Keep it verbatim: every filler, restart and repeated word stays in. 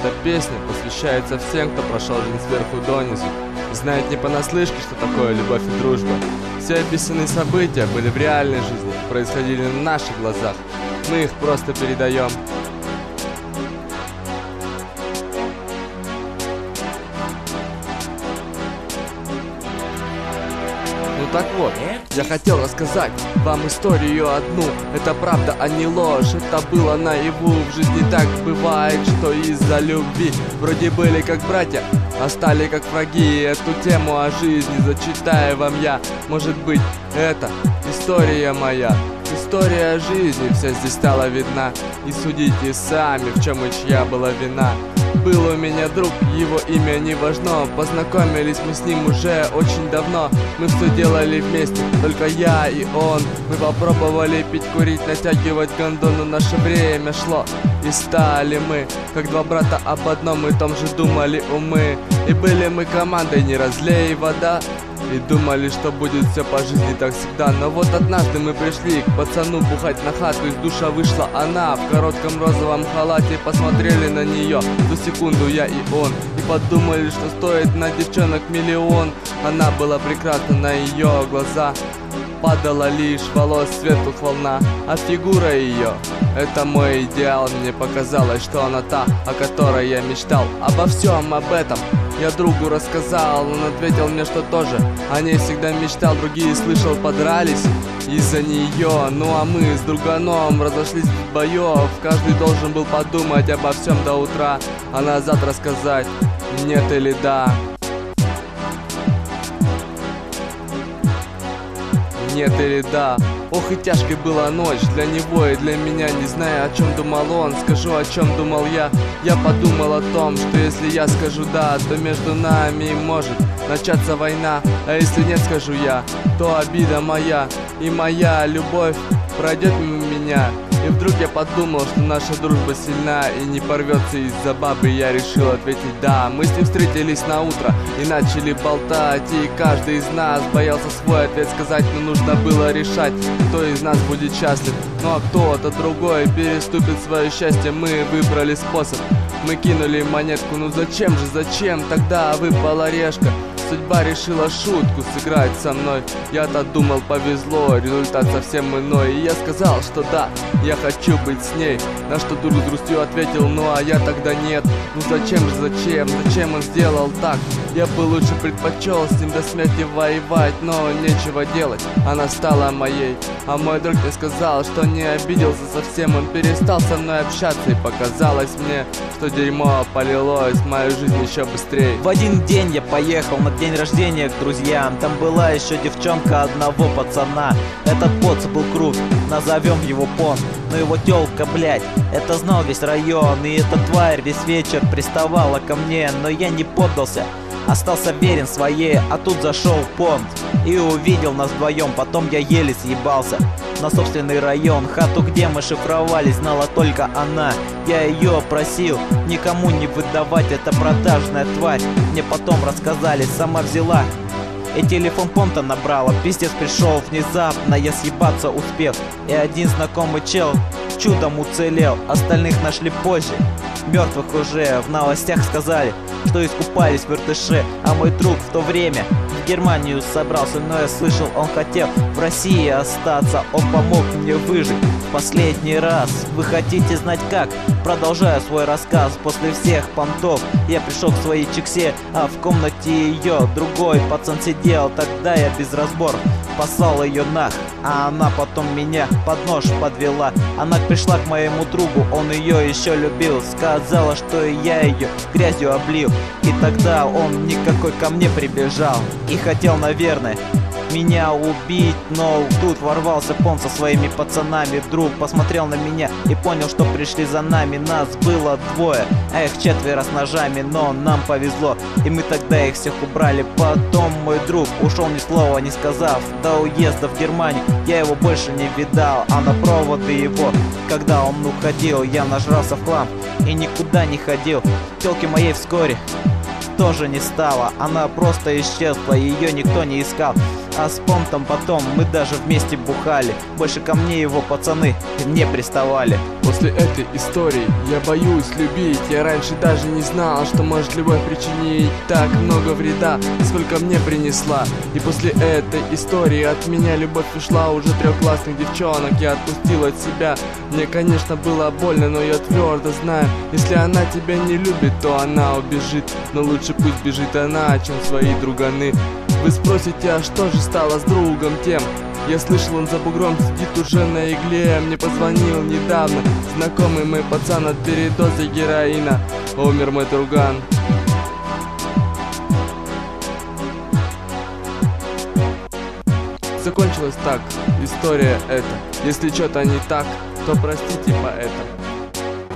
Эта песня посвящается всем, кто прошел жизнь сверху донизу и знает не понаслышке, что такое любовь и дружба. Все описанные события были в реальной жизни, происходили на наших глазах. Мы их просто передаем. Ну так вот, я хотел рассказать вам историю одну. Это правда, а не ложь, это было наяву. В жизни так бывает, что из-за любви вроде были как братья, а стали как враги. Эту тему о жизни зачитаю вам я. Может быть, это история моя, история жизни, вся здесь стала видна. И судите сами, в чем и чья была вина. Был у меня друг, его имя не важно. Познакомились мы с ним уже очень давно. Мы все делали вместе, только я и он. Мы попробовали пить, курить, натягивать гондону. Наше время шло, и стали мы как два брата об одном и том же думали умы. И были мы командой, не разлей вода, и думали, что будет все по жизни так всегда. Но вот однажды мы пришли к пацану бухать на хату. Из душа вышла она в коротком розовом халате. Посмотрели на нее ту секунду я и он, и подумали, что стоит на девчонок миллион. Она была прекрасна, на ее глаза падала лишь волос светлых волна. А фигура ее — это мой идеал. Мне показалось, что она та, о которой я мечтал. Обо всем об этом я другу рассказал. Он ответил мне, что тоже о ней всегда мечтал. Другие, слышал, подрались из-за нее. Ну а мы с друганом разошлись в боев. Каждый должен был подумать обо всем до утра, а назад рассказать нет или да. Нет или да. Ох и тяжкой была ночь для него и для меня. Не знаю, о чем думал он, скажу, о чем думал я. Я подумал о том, что если я скажу да, то между нами может начаться война. А если нет, скажу я, то обида моя и моя любовь пройдет мимо меня. И вдруг я подумал, что наша дружба сильна и не порвется из-за бабы. Я решил ответить да. Мы с ним встретились на утро и начали болтать. И каждый из нас боялся свой ответ сказать, но нужно было решать, кто из нас будет счастлив. Ну а кто-то другой переступит свое счастье. Мы выбрали способ, мы кинули монетку. Ну зачем же, зачем? Тогда выпала решка. Судьба решила шутку сыграть со мной. Я-то думал, повезло, результат совсем иной. И я сказал, что да, я хочу быть с ней. На что друг с грустью ответил, ну а я тогда нет. Ну зачем же, зачем, зачем он сделал так? Я бы лучше предпочел с ним до смерти воевать. Но нечего делать, она стала моей. А мой друг мне сказал, что не обиделся совсем. Он перестал со мной общаться, и показалось мне, что дерьмо полилось в мою жизнь еще быстрее. В один день я поехал на день рождения к друзьям. Там была еще девчонка одного пацана. Этот поц был крут, назовем его Пон. Но его тёлка, блядь, это знал весь район. И эта тварь весь вечер приставала ко мне. Но я не поддался, остался верен своей. А тут зашел Понт и увидел нас вдвоем. Потом я еле съебался на собственный район. Хату, где мы шифровались, знала только она. Я ее просил никому не выдавать, это продажная тварь. Мне потом рассказали, сама взяла и телефон Понта набрала. Пиздец пришел внезапно, я съебаться успел. И один знакомый чел чудом уцелел, остальных нашли позже. Мертвых уже в новостях сказали, что искупались в Иртыше. А мой друг в то время в Германию собрался, но я слышал, он хотел в России остаться. Он помог мне выжить в последний раз. Вы хотите знать как? Продолжаю свой рассказ. После всех понтов я пришел к своей чиксе, а в комнате ее другой пацан сидел. Тогда я без разбора послал ее нах, а она потом меня под нож подвела. Она пришла к моему другу, он ее еще любил. Сказала, что я ее грязью облил. И тогда он никакой ко мне прибежал и хотел, наверное, меня убить. Но тут ворвался Пон со своими пацанами. Друг посмотрел на меня и понял, что пришли за нами. Нас было двое, а их четверо с ножами. Но нам повезло, и мы тогда их всех убрали. Потом мой друг ушел, ни слова не сказав. До уезда в Германию я его больше не видал. А на проводы его, когда он уходил, я нажрался в хлам и никуда не ходил. Тёлки моей вскоре тоже не стало, она просто исчезла, ее никто не искал. А с Понтом потом мы даже вместе бухали. Больше ко мне его пацаны не приставали. После этой истории я боюсь любить. Я раньше даже не знал, что может любовь причинить так много вреда, сколько мне принесла. И после этой истории от меня любовь ушла. Уже трех классных девчонок я отпустил от себя. Мне, конечно, было больно, но я твердо знаю, если она тебя не любит, то она убежит. Но лучше пусть бежит она, чем свои друганы. Вы спросите, а что же стало с другом тем? Я слышал, он за бугром сидит уже на игле. Мне позвонил недавно знакомый мой пацан от передоза героина. Умер мой друган. Закончилась так история эта. Если что-то не так, то простите поэта.